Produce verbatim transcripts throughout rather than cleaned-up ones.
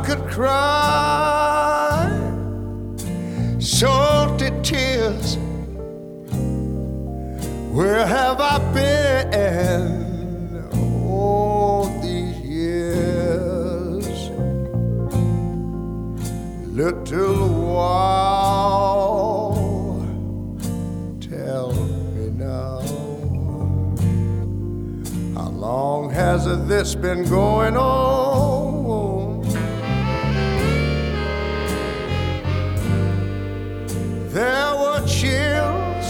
could cry salty tears, where have I been all these years? Little while, tell me now, how long has this been going on? There were chills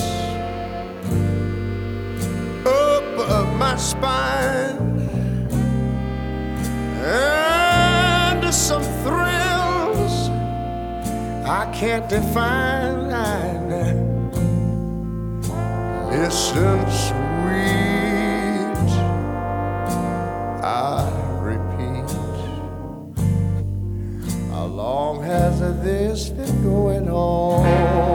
up my spine, and some thrills I can't define. Listen, sweet, I repeat, how long has this been going on?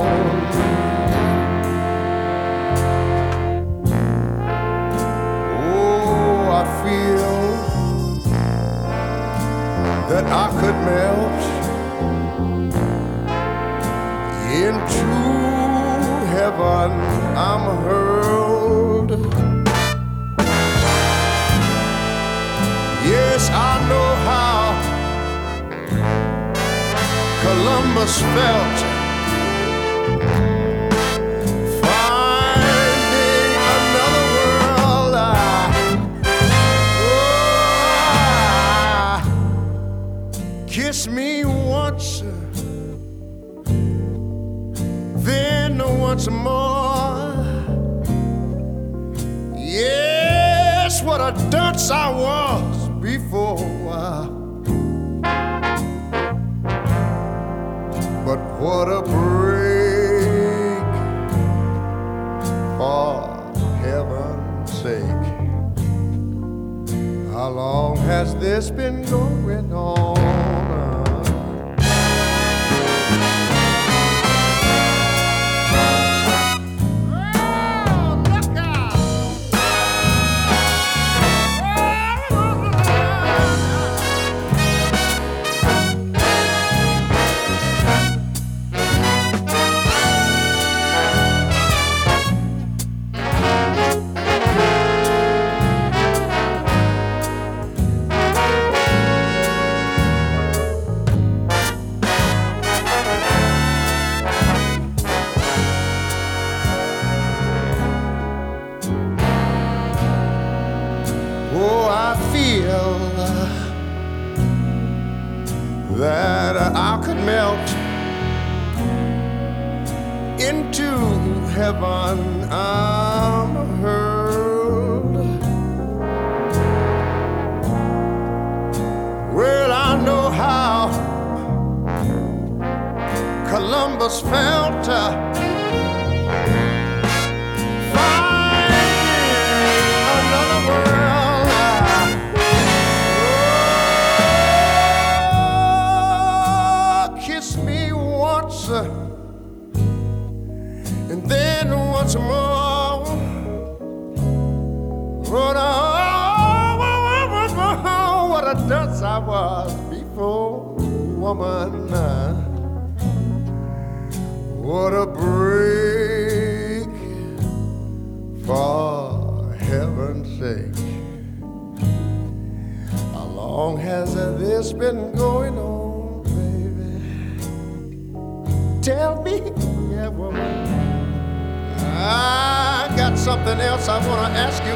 Oh, I feel that I could melt into heaven. I'm hurled. Yes, I know how Columbus felt, finding another world. I, oh, I, kiss me once, then once more. Yes, what a dunce I was before. But what a break, for heaven's sake. How long has this been going on? Oh, I feel that I could melt into heaven. I'm hurled. Well, I know how Columbus felt. Uh, And then once more, what a, what a dunce I was before, woman. What a break, for heaven's sake. How long has this been going on, baby? Tell me, yeah, woman. I got something else I want to ask you,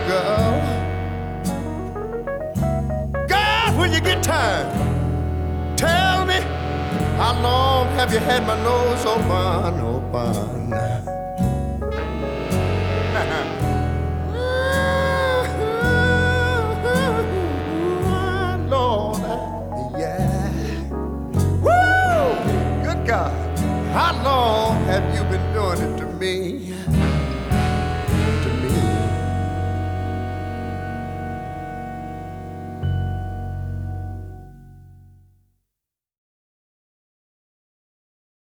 girl. God, when you get time, tell me, how long have you had my nose open, open? Lord, yeah. Woo! Good God, how long have you been doing it to me?